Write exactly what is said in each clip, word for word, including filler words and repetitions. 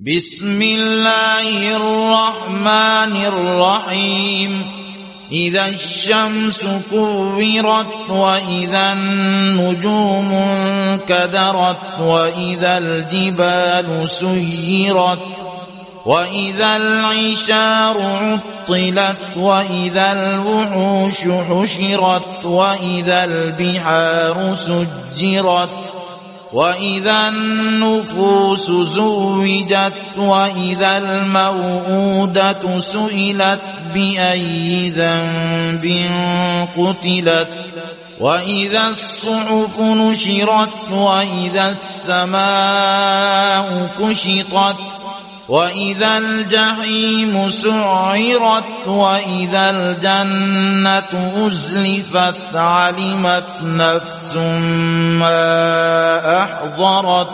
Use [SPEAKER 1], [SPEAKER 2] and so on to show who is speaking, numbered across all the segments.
[SPEAKER 1] بسم الله الرحمن الرحيم إذا الشمس كورت وإذا النجوم انكدرت وإذا الجبال سيرت وإذا العشار عطلت وإذا الوحوش حشرت وإذا البحار سجرت وإذا النفوس زوجت وإذا الموءودة سئلت بأي ذنب قتلت وإذا الصحف نشرت وإذا السماء كشطت وإذا الجحيم سعرت وإذا الجنة أزلفت علمت نفس ما أحضرت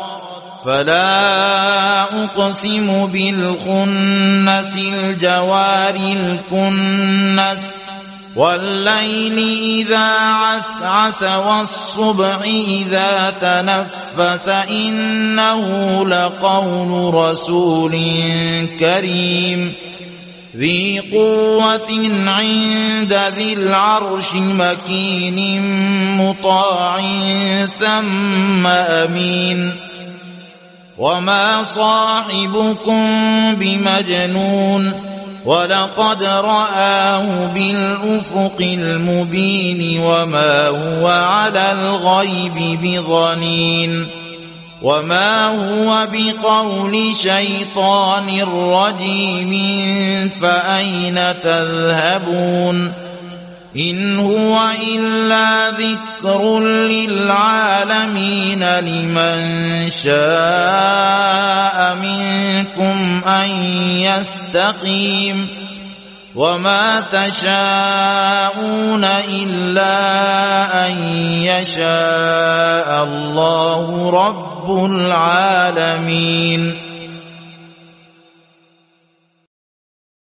[SPEAKER 1] فلا أقسم بالخنس الجوار الكنس والليل إذا عسعس والصبح إذا تنفس إنه لقول رسول كريم ذي قوة عند ذي العرش مكين مطاع ثم أمين وما صاحبكم بمجنون ولقد رآه بالأفق المبين وما هو على الغيب بضنين وما هو بقول شيطان رجيم فأين تذهبون إن هو إلا ذكر للعالمين لمن شاء منكم أن يستقيم وما تشاءون إلا أن يشاء الله رب العالمين.